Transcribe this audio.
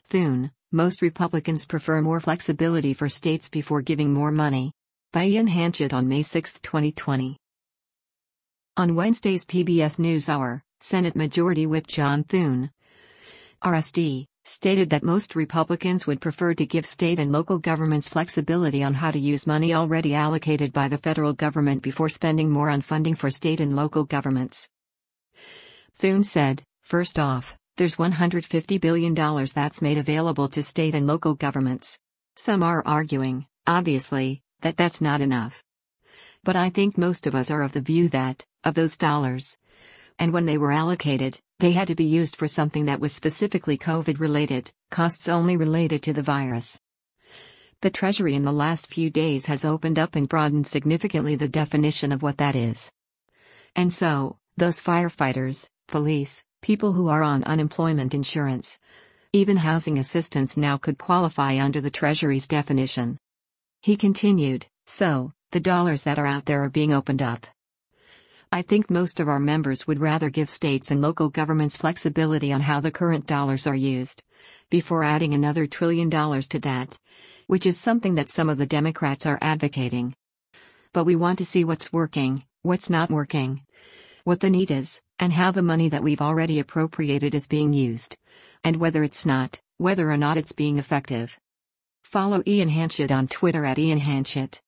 Thune, most Republicans prefer more flexibility for states before giving more money. By Ian Hanchett on May 6, 2020. On Wednesday's PBS NewsHour, Senate Majority Whip John Thune, RSD, stated that most Republicans would prefer to give state and local governments flexibility on how to use money already allocated by the federal government before spending more on funding for state and local governments. Thune said, "First off, there's $150 billion that's made available to state and local governments. Some are arguing, obviously, that that's not enough. But I think most of us are of the view that, of those dollars, and when they were allocated, they had to be used for something that was specifically COVID-related, costs only related to the virus. The Treasury in the last few days has opened up and broadened significantly the definition of what that is. And so, those firefighters, police, people who are on unemployment insurance, even housing assistance now could qualify under the Treasury's definition." He continued, "So, the dollars that are out there are being opened up. I think most of our members would rather give states and local governments flexibility on how the current dollars are used, before adding another $1 trillion to that, which is something that some of the Democrats are advocating. But we want to see what's working, what's not working, what the need is, and how the money that we've already appropriated is being used, and whether or not it's being effective." Follow Ian Hanchett on Twitter @IanHanchett.